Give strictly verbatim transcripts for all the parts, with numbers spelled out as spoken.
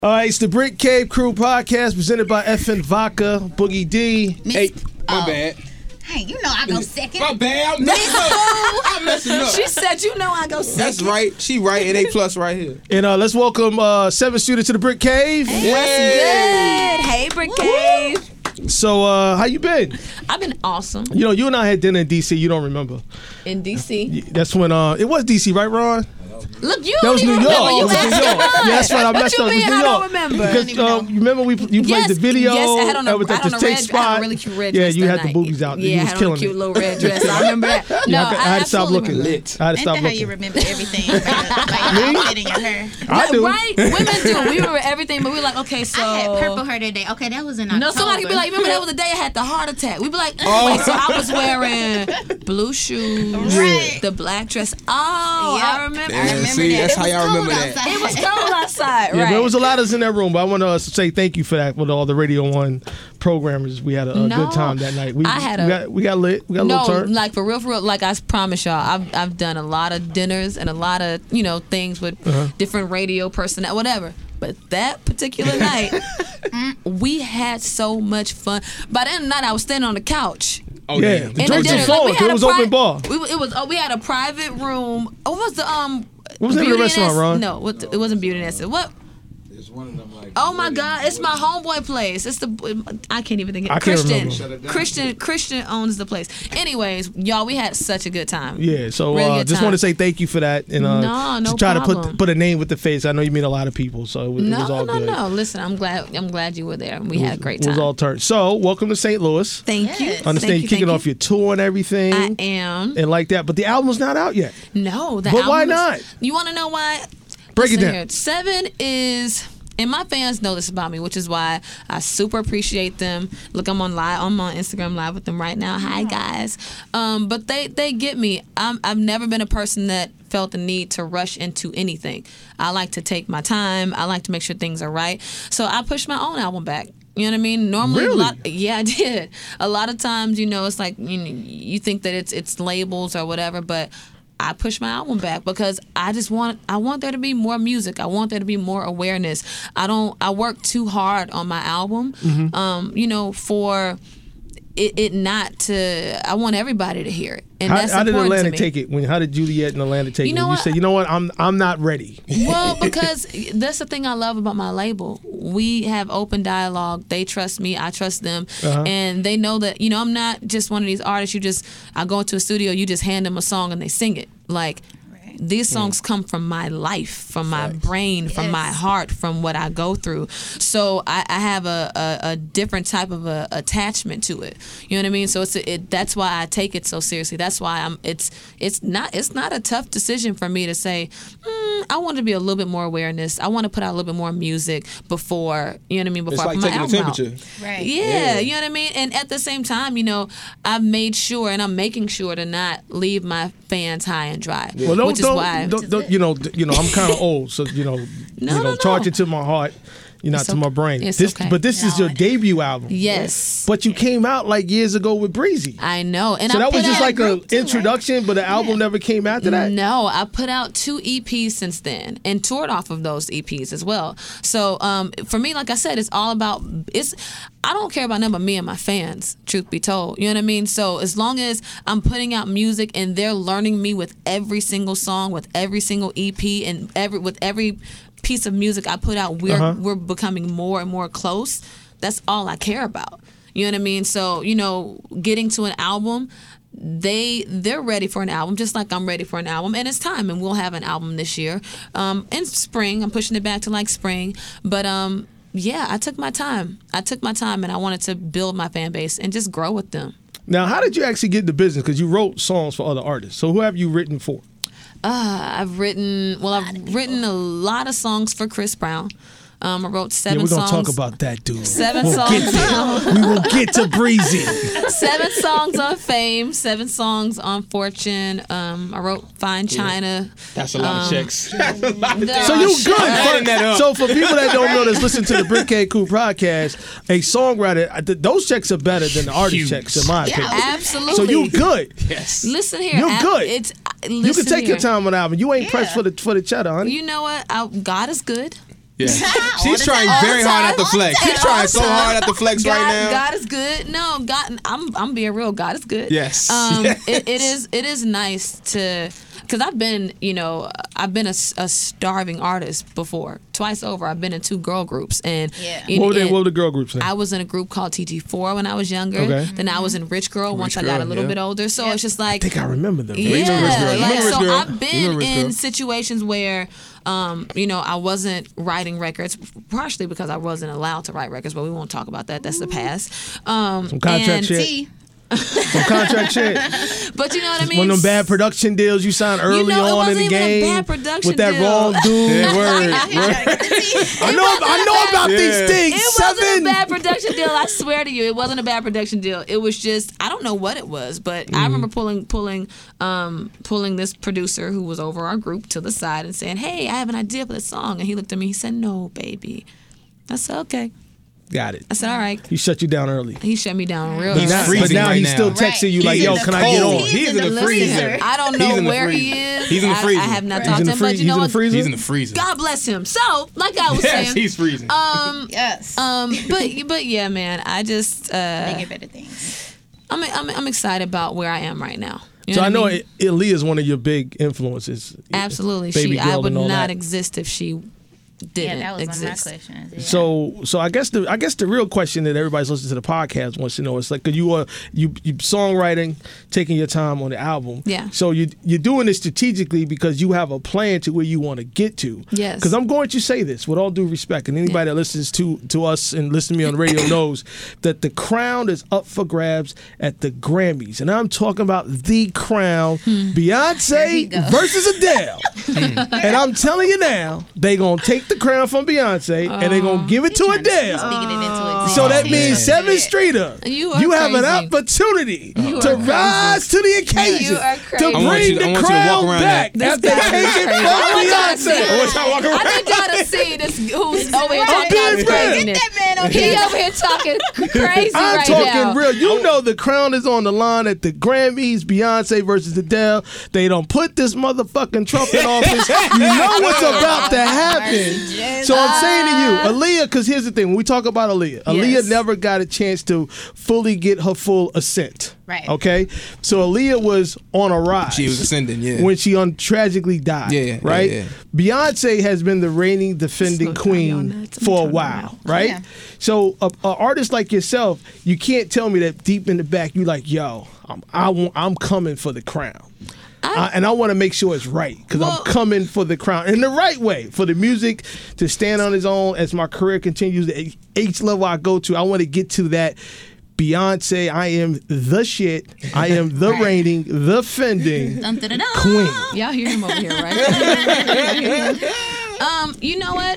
All right, it's the Brick Cave Crew podcast presented by F N Vodka, Boogie D. Miss, Hey, my oh. bad. Hey, you know I go second. My bad. I'm messing up. I'm messing up. She said, you know I go second. That's right. She right. An A plus right here. And uh, let's welcome uh, Seven Shooter to the Brick Cave. Hey, what's good? Hey, Brick Cave. So, uh, how you been? I've been awesome. You know, you and I had dinner in D C. You don't remember? In D C. That's when uh, it was D C, right, Ron? Look, you That was New don't York. even remember. You It was New asking York. Ron. Yeah, that's right. I What messed you up. It was mean New I York. don't remember? Because um, you remember we you played Yes, the video. yes, I had on a- that was I at had the on a steak red- I spot. had a really cute red Yeah, dress you that had the night. boobies out. Yeah, you I was had on a killing cute it. little red dress. I remember that. No, Yeah, I, I had to stop absolutely looking. remember that. Lit. I had to Ain't stop that how looking. you remember everything by the, by your outfit and your hair? I do. Right? Women do. We remember everything, but we were like, okay, so. I had purple hair that day. Okay, that was in October. No, somebody be like, remember that was the day I had the heart attack. We'd be like, Oh. wait, so I was wearing blue shoes, Right. the black dress. Oh, Yep. I remember. I Yeah, remember see, that. that's It how was y'all cold remember that. outside. It was cold outside, Yeah, right? there was a lot of us in that room, but I want to say thank you for that with all the Radio One programmers. We had a, a No, good time that night. We, I had we a- got we got lit. We got a No, little turn. like for real, for real. Like I promise y'all, I've I've done a lot of dinners and a lot of you know things with Uh-huh. different radio personnel, whatever. But that particular night, we had so much fun. By the end of the night, I was standing on the couch. Oh, Yeah. damn. The in drinks dinner. were flowing, we 'cause had it a was pri- open bar. We, it was. Oh, we had a private room. What was the um? What was the name of the Beauty and restaurant, Es- Ron? No, what the- it wasn't Beauty and Essex. What? Oh my God! It's my homeboy place. It's the I can't even think of I it. can't Christian. remember. Christian. Christian owns the place. Anyways, y'all, we had such a good time. Yeah, so Really uh, good just time. want to say thank you for that, and uh, No, no to try to problem. put put a name with the face. I know you meet a lot of people, so it was, it No, was all no, good. no. Listen, I'm glad. I'm glad you were there. We It had was- a great It time. was all turned. So, welcome to Saint Louis. Thank you. Yes. Understand Thank you you, kicking thank off your tour and everything, I am. and like that. But the album's not out yet. No, the But why album is- not? You want to know why? Break it Listen down. here. Seven is. And my fans know this about me, which is why I super appreciate them. Look, I'm on live. I'm on Instagram live with them right now. Hi guys. Um, but they they get me. I'm, I've never been a person that felt the need to rush into anything. I like to take my time. I like to make sure things are right. So I pushed my own album back. You know what I mean? Normally, Really? a lot, yeah, I did. A lot of times, you know, it's like you know, you think that it's it's labels or whatever, but I push my album back because I just want I want there to be more music. I want there to be more awareness. I don't I work too hard on my album, Mm-hmm. um, you know, for it, it not to. I want everybody to hear it, and How, that's how did important Atlanta to me. take it? When how did Juliet and Atlanta take You it? know When you what? said, you know what, I'm I'm not ready. Well, because that's the thing I love about my label. We have open dialogue. They trust me. I trust them. Uh-huh. And they know that, you know, I'm not just one of these artists. You just, I go into a studio, you just hand them a song and they sing it. Like, these songs come from my life, from my brain, from my Yes. heart, from what I go through. So I, I have a, a, a different type of a attachment to it. You know what I mean? So it's a, it, that's why I take it so seriously. That's why I'm. It's it's not it's not a tough decision for me to say. Mm, I want to be a little bit more awareness. I want to put out a little bit more music before you know what I mean. Before It's I like put my taking the album out. temperature. Right. Yeah, Yeah. you know what I mean? And at the same time, you know, I've made sure and I'm making sure to not leave my fans high and dry. Well, don't, which is don't, why don't, don't- you know, you know, I'm kind of old, so you know, No, you know, no, no. charge it to my heart, you know, not It's to my okay. brain. It's this, okay. but this is No, your it- debut album. Yes. But you came out like years ago with Breezy. I know. And So I that was put just out- like an group too, right? introduction, but the album never came after that. No, I put out two E Ps since then and toured off of those E Ps as well. So um, for me, like I said, it's all about it's. I don't care about nothing but me and my fans. Truth be told, you know what I mean. So as long as I'm putting out music and they're learning me with every single song, with every single E P, and every with every piece of music I put out, we're Uh-huh. we're becoming more and more close. That's all I care about. You know what I mean? So, you know, getting to an album, they they're ready for an album just like I'm ready for an album, and it's time, and we'll have an album this year. Um in spring. I'm pushing it back to like spring. But um yeah, I took my time. I took my time and I wanted to build my fan base and just grow with them. Now, how did you actually get into business? Because you wrote songs for other artists. So who have you written for? Uh, I've written well, I've written a lot of songs for Chris Brown. Um, I wrote seven Yeah, we're gonna songs. talk about that, dude. Seven we'll songs. Get there. We will get to Breezy. Seven songs on Fame, seven songs on Fortune. Um, I wrote Fine China. That's a lot Um, of checks. That's a lot of the- So you good? Adding that up. So for people that don't know, that's listen to the Brick Cave Crew podcast, a songwriter, I- th- those checks are better than the artist Huge. checks, in my opinion. Absolutely. So you good? Yes. Listen here. You're I- good. It's uh, You can listen take your here. time on the album. You ain't pressed Yeah. for the for the cheddar, honey. You know what? I, God is good. Yeah. All She's the trying time. very hard at the flex. All the She's time. trying so hard at the flex God, right now. God is good. No, God, I'm I'm being real. God is good. Yes. Um, Yes. It, it is it is nice to, because I've been, you know, I've been a, a starving artist before. Twice over, I've been in two girl groups, and Yeah. you What were, know, they, and what were the girl groups name? I was in a group called T G four when I was younger. Okay. Then I was in Rich Girl once I Girl, got a little yeah. bit older. So it's just like I think I remember them. yeah, Rich Girl. like, Remember Rich so Girl? I've been Remember Rich in Girl? situations where, um, you know, I wasn't writing records, partially because I wasn't allowed to write records, but we won't talk about that. That's the past. Um, Some contract and- shit. T. Some contract shit. But you know what I mean? One of them bad production deals you signed early know, it on in wasn't the even a game bad production with that deal. wrong dude. Yeah, word. Out here trying to get the tea. I know. I know about Yeah. these things. It Seven. wasn't a bad production deal. I swear to you, it wasn't a bad production deal. It was just I don't know what it was, but Mm-hmm. I remember pulling pulling um, pulling this producer who was over our group to the side and saying, "Hey, I have an idea for this song." And he looked at me. He said, "No, baby." I said, "Okay." Got it. I said, "All right." He shut you down early. He shut me down real. He's Now, early. but freezing now right he's now. still Right. texting you like, He's "Yo, in the can I get cold. on?" He's He's in the Listen, freezer. I don't He's know in the where he freezer. is. He's in the I- freezer. I, have not He's talked in to the him, free- but you he's know in the what? freezer. He's in the freezer. God bless him. So, like I was Yes, saying, he's freezing. um, Yes. um, but but yeah, man, I just uh, Bigger, better things. I'm, I'm I'm excited about where I am right now. You So know I know what mean? Aaliyah is one of your big influences. Absolutely, Baby she. I girl would and all not that. exist if she Yeah, didn't that was exist. one of my questions. Yeah. So, so I guess the I guess the real question that everybody's listening to the podcast wants to know is like, 'cause you are you you songwriting, taking your time on the album. Yeah. So you you're doing this strategically because you have a plan to where you want to get to. Yes. Because I'm going to say this with all due respect, and anybody that listens to to us and listens to me on the radio knows that the crown is up for grabs at the Grammys, and I'm talking about the crown, There he Beyonce go. versus Adele. And I'm telling you now, they gonna take the crown from Beyonce and they gonna give it to Trying to- Adele. Speaking it into existence. So that Yeah. means Seven Streeter, You are have an crazy. opportunity You to are rise to the occasion You are to crazy. I bring want you- I the want you to crown walk around back that. after This guy taking is it crazy. from I want y'all to see. Beyonce. I want y'all to walk around. I need y'all to see this who's over here I'm talking being all this real. craziness. Get that man on He here. over here talking crazy I'm right talking now. real. You know the crown is on the line at the Grammys. Beyonce versus Adele. They don't put this motherfucking Trump in office. You know what's about to happen. So I'm saying to you, Aaliyah, because here's the thing. When we talk about Aaliyah, Aaliyah Yes. never got a chance to fully get her full ascent. Right. Okay? So Aaliyah was on a rise. She was ascending, yeah. When she un- tragically died. Yeah, yeah, right? yeah, yeah. Beyonce has been the reigning defending Slow down on queen that. Let me for a turn while. around. Right? Yeah. So a, a artist like yourself, you can't tell me that deep in the back you like, yo, I'm I want, I'm coming for the crown. I, and I want to make sure it's right because Well- I'm coming for the crown in the right way for the music to stand on its own as my career continues. At each level I go to, I want to get to that. Beyonce, I am the shit. I am the Right. reigning, the fending Dun, dun, dun, dun. queen. Y'all hear him over here, right? um, you know what?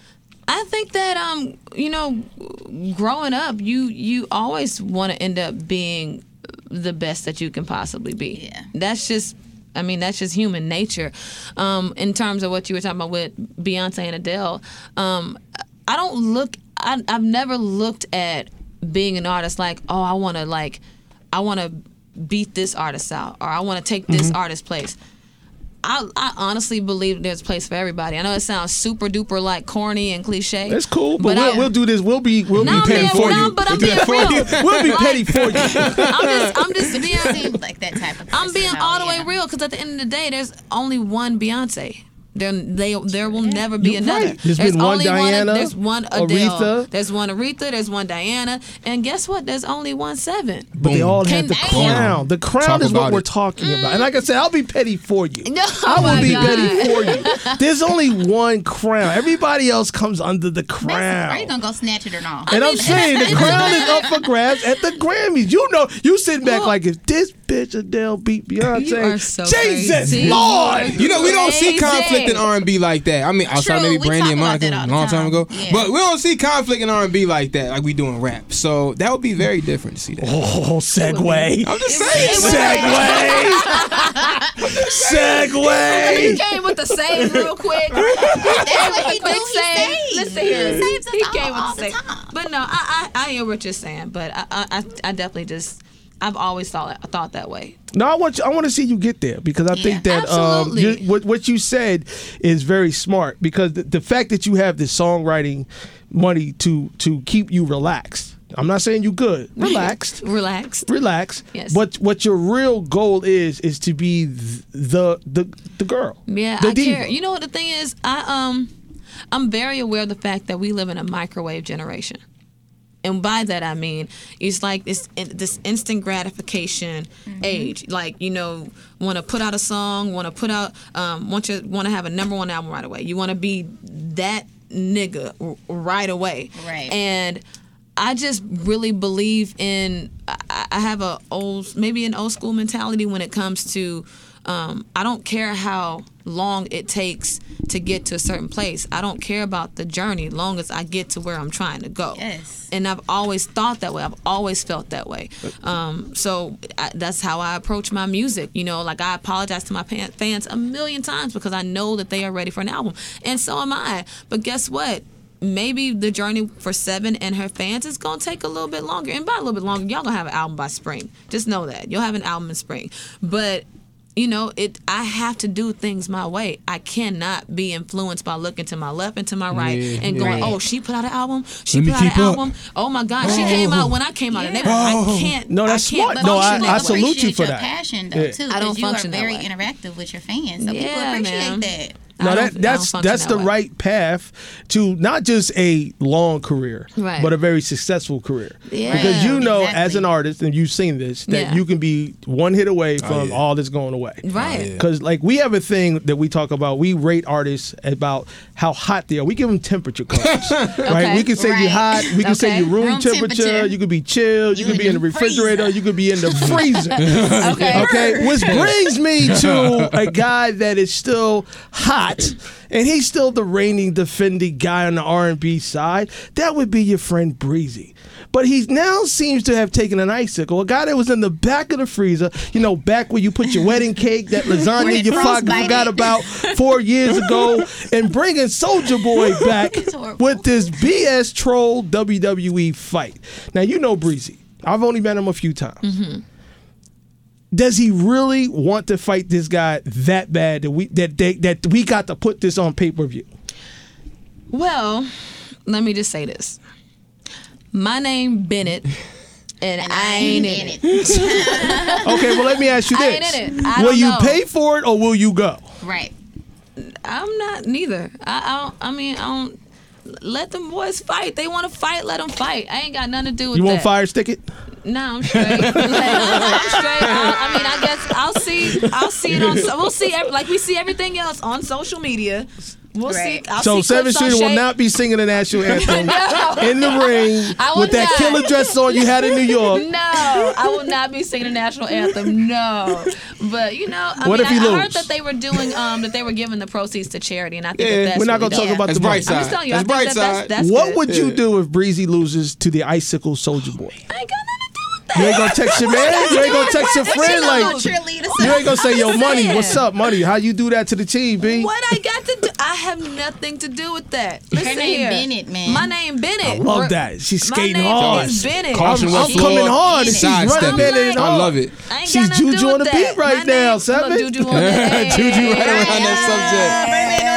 I think that um, you know, growing up, you you always want to end up being the best that you can possibly be. Yeah. That's just I mean, that's just human nature. Um, in terms of what you were talking about with Beyonce and Adele, um, I don't look I I've never looked at being an artist like, oh, I want to like I want to beat this artist out or I want to take this Mm-hmm. artist's place. I, I honestly believe there's a place for everybody. I know it sounds super duper like corny and cliche. That's cool, but, we'll, I, we'll do this. We'll be we'll No, be petty man, for no, you. but I'm We'll do being that for real. you. We'll be Like- petty for you. I'm just I'm just being Seems like that type of person. I'm being though, all the yeah. way real because at the end of the day, there's only one Beyonce. There, they, there will never be You're another. right. There's been one only Diana, one. There's one Adele. Aretha. There's one Aretha. There's one Diana. And guess what? There's only one Seven. But they all Can- have the Damn. crown. The crown Talk is what about we're it. talking about. And like I said, I'll be petty for you. No, I will oh my be God. petty for you. There's only one crown. Everybody else comes under the Are you crown. gonna go snatch it or not? And I'm mean, saying the it's- crown is up for grabs at the Grammys. You know, you sit back Well- like if this bitch Adele beat Beyonce, You are so Jesus crazy. Lord. You know, we don't see Crazy. conflict in R and B like that. I mean, outside True, maybe we Brandy talk and about Monica that a all the long time time. ago, Yeah. but we don't see conflict in R and B like that, like we do in rap. So that would be very different to see that. Oh, segue. I'm just It saying. was- Segue. Segue. He came with the save real quick. That's what he do. Quick He save. saves. Listen here. He saves us He all, came with all the the save. time. But no, I, I I hear what you're saying. But I I, I I definitely just I've always thought thought that way. No, I want you, I want to see you get there because I think that um, Absolutely. you, what what you said is very smart because the, the fact that you have the songwriting money to to keep you relaxed. I'm not saying you good, relaxed, Relaxed. relax. Yes. But what your real goal is is to be th- the the the girl. Yeah, the I diva. care. You know what the thing is? I um, I'm very aware of the fact that we live in a microwave generation. And by that I mean it's like this this instant gratification Mm-hmm. age. Like, you know, want to put out a song, want to put out, um, want you want to have a number one album right away. You want to be that nigga r- right away. Right. And I just really believe in. I, I have a old, maybe an old school mentality when it comes to. Um, I don't care how long it takes to get to a certain place. I don't care about the journey, long as I get to where I'm trying to go. Yes. And I've always thought that way. I've always felt that way. Um, so I, that's how I approach my music. You know, like I apologize to my pan- fans a million times because I know that they are ready for an album, and so am I. But guess what? Maybe the journey for Seven and her fans is gonna take a little bit longer. And by a little bit longer, y'all gonna have an album by spring. Just know that you'll have an album in spring. But you know, it. I have to do things my way. I cannot be influenced by looking to my left and to my right Yeah, and yeah. going, "Oh, she put out an album. She Let me put out an keep up. album. Oh my God, she came out when I came out." And they, I can't. No, that's I can't smart. No, I- function I that way. salute you appreciate for your that. passion though Yeah. too. I don't 'cause you function are that very way. interactive with your fans. So Yeah, people appreciate man. that. I No, don't- I that don't that's function that's that the way. right path to not just a long career, Right. but a very successful career. Yeah. Because you know, as Exactly. an artist, and you've seen this, that Yeah. you can be one hit away from yeah. all this going away. Right. Oh, yeah. Because like we have a thing that we talk about. We rate artists about how hot they are. We give them temperature cards, right? Okay. We can say you're Right. hot. We can say Okay. your room, Room temperature. temperature. You could be chilled. You, You could be in in the the refrigerator. freezer. You could be in the freezer. Okay. Okay, which brings me to a guy that is still hot, and he's still the reigning defending guy on the R and B side. That would be your friend Breezy. But he now seems to have taken an icicle, a guy that was in the back of the freezer, you know, back where you put your wedding cake, that lasagna Where it you fucking frostbited. forgot about four years ago, and bringing Soldier Boy back It's horrible. with this B S troll W W E fight. Now, you know Breezy. I've only met him a few times. Mm-hmm. Does he really want to fight this guy that bad that we that they, that we got to put this on pay per view? Well, let me just say this. My name Bennett, and, I ain't in it. Okay, well let me ask you I this: ain't in it. I will don't you know. pay for it or will you go? Right. I'm not neither. I, I don't. I mean, I don't. Let them boys fight. They want to fight. Let them fight. I ain't got nothing to do with You that. want fire stick it? No, I'm straight. Like, I'm straight. I, I mean, I guess I'll see. I'll see it on. So we'll see. Every, like we see everything else on social media. We'll Right. see. I'll So see Seventh clips on Street will Shade. not be singing the national anthem No. in the ring I will with that not. killer dress on you had in New York. No, I will not be singing the national anthem. No, but you know, I What mean, if he I, I lose? heard that they were doing, um, that they were giving the proceeds to charity, and I think Yeah, that that's We're not really gonna talk dope. about That's the money. bright side. I'm just telling you, That's I think bright that that's, side. that's What good. would you Yeah. do if Breezy loses to the Icicle Soldier Boy? I ain't got nothing to do with that. You ain't gonna text your man. You ain't gonna text your What you friend know? like. Cheerleader. You ain't gonna say, "Yo, I'm money, saying. what's up, money? How you do that to the team, B?" What I got to do? I have nothing to do with that. Listen name here. Bennett, man. My name Bennett. I love Or- that. She's my skating name hard. is Bennett. Caution I'm, on I'm the floor. coming hard, and she's Sidestep running it. Bennett and I hard. love it. I ain't She's got nothing to Juju do on with the beat that. right My now, name- Seven. Look, Juju on the hey, Juju right hey, around that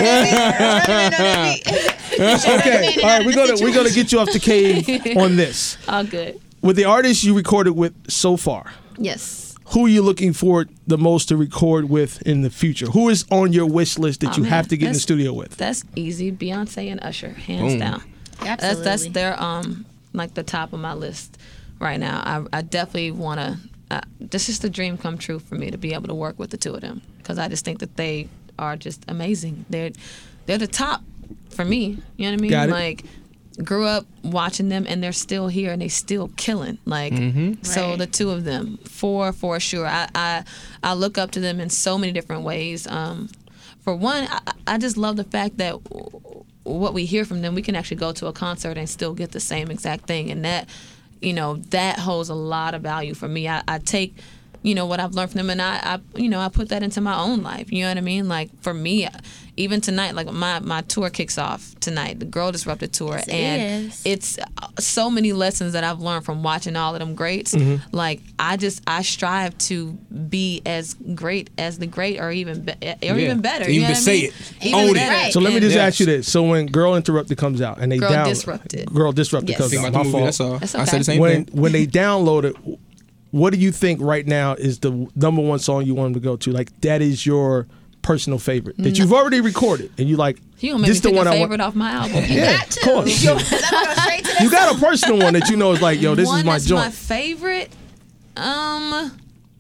Okay, all right, we're gonna we're gonna get you off the cave on this. All good. With the artists you recorded with so far, Yes. who are you looking forward the most to record with in the future? Who is on your wish list that Oh, you man, have to get in the that's- studio with? That's easy. Beyonce and Usher, hands Boom. down. That's Absolutely. that's their um like the top of my list right now. I I definitely want to. Uh, this is the dream come true for me to be able to work with the two of them because I just think that they are just amazing. They're they're the top for me. You know what I mean? Got it. Like grew up watching them and they're still here and they still killing. Like so Right. the two of them for for sure. I I I look up to them in so many different ways. Um, for one, I, I just love the fact that what we hear from them, we can actually go to a concert and still get the same exact thing, and that, you know, that holds a lot of value for me. I, I take you know, what I've learned from them, and I, I, you know, I put that into my own life. You know what I mean? Like for me, even tonight, like my, my tour kicks off tonight, the Girl Disrupted tour, Yes, it and is. it's so many lessons that I've learned from watching all of them greats. Mm-hmm. Like I just I strive to be as great as the great, or even be, or Yeah. even better. Even you know what I say mean? it. Even Own it. better. Right. So let me And- just Yes. ask you this. So when Girl Interrupted comes out and they Girl download Disrupted. Girl Disrupted Yes. comes Think out, about my the movie. fault. That's all. That's I said okay. the same When thing. when they download it, what do you think right now is the number one song you want them to go to? Like that is your personal favorite that you've already recorded, and you like You gonna make this me the pick one a I favorite want. off my album? Yeah, Got of course. to. I'm going straight to this You got a personal one that you know is like, yo, this one is my that's my joint. favorite. Um,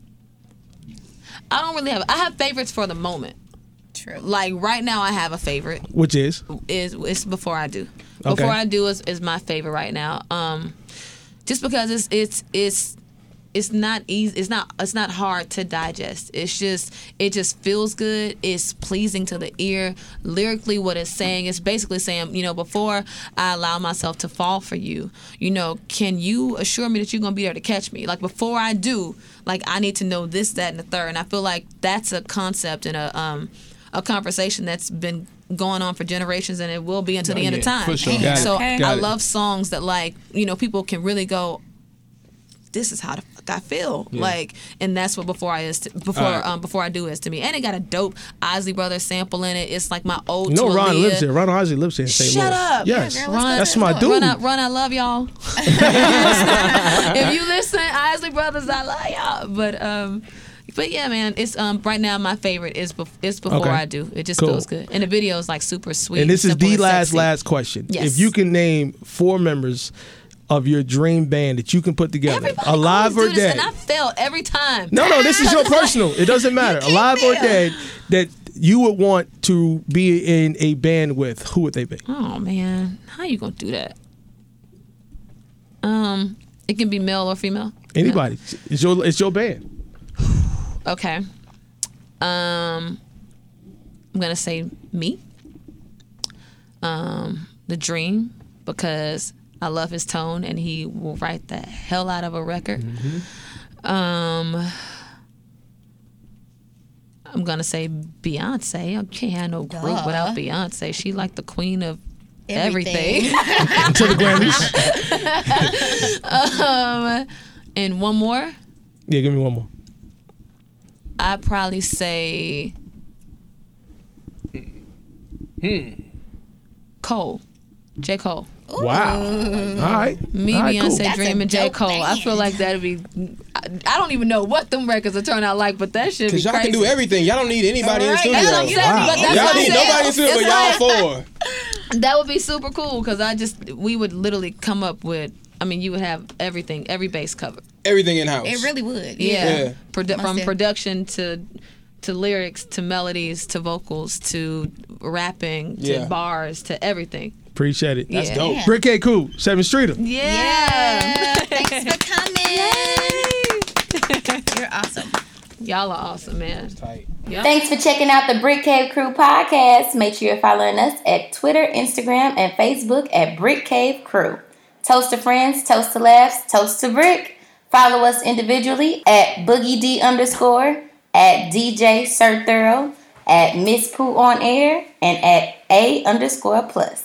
I don't really have. I have favorites for the moment. True. Like right now, I have a favorite. Which is Is it's Before I Do. Okay. Before I Do is, is my favorite right now. Um, just because it's it's it's it's not easy. It's not it's not hard to digest. It's just it just feels good. It's pleasing to the ear. Lyrically, what it's saying is basically saying, you know, before I allow myself to fall for you, you know, can you assure me that you're gonna be there to catch me? Like before I do, like I need to know this, that, and the third. And I feel like that's a concept and a um a conversation that's been going on for generations, and it will be until Oh, the end yeah, of time. for sure. Got it. So Okay. Got I it. love songs that, like, you know, people can really go, this is how the fuck I feel, like, and that's what Before I is to, before All right. um Before I Do is to me, and it got a dope Isley Brothers sample in it. It's like my old. you know to Ron Aaliyah. lives here. Ron Ozzy lives here in Saint Shut Louis. up. Yes, Yeah, girl, Ron, what's that's my dude. Run, I, Run, I love y'all. if, you listen, if you listen, Isley Brothers, I love y'all. But um, but yeah, man, it's um right now my favorite is bef- it's Before Okay. I Do. It just Cool. feels good, and the video is like super sweet. And this is simple the and last sexy. last question. Yes. If you can name four members of your dream band that you can put together, Everybody alive always or do this, dead. and I fail every time. No, no, this is your personal. It doesn't matter. can't Alive or fail. dead, that you would want to be in a band with. Who would they be? Oh man, how you gonna do that? Um, it can be male or female. Anybody. It's your it's your band. Okay. Um, I'm gonna say me. Um, The Dream, because I love his tone and he will write the hell out of a record. Um, I'm gonna say Beyonce. I can't have no group Duh. without Beyonce. She like the queen of Everything. everything. To the Grammys. um, and one more. Yeah, give me one more. I'd probably say Cole. J. Cole. Wow. All right. Me, All right, Beyonce, cool. That's Dream, a and J. dope Cole. I feel band. like that'd be. I, I don't even know what them records will turn out like, but that should be Cause y'all crazy. can do everything. Y'all don't need anybody in the Right, studio. that's what I'm saying, Wow. but that's Y'all what I'm need saying. nobody in the studio, It's but y'all like- four. That would be super cool because I just we would literally come up with. I mean, you would have everything, every base covered. Everything in house. It really would. Yeah, Yeah. Produ- Must from have. production to to lyrics to melodies to vocals to rapping to Yeah. bars to everything. Appreciate it. That's Yeah. dope. Yeah. Brick K Cool, Seventh Streeter. Yeah. Yeah. Thanks for coming. Yay. You're awesome. Y'all are awesome, man. Tight. Yep. Thanks for checking out the Brick Cave Crew podcast. Make sure you're following us at Twitter, Instagram, and Facebook at Brick Cave Crew. Toast to friends, toast to laughs, toast to Brick. Follow us individually at Boogie D underscore, at D J Sir Thorough, at Miss Pooh on Air, and at A underscore plus.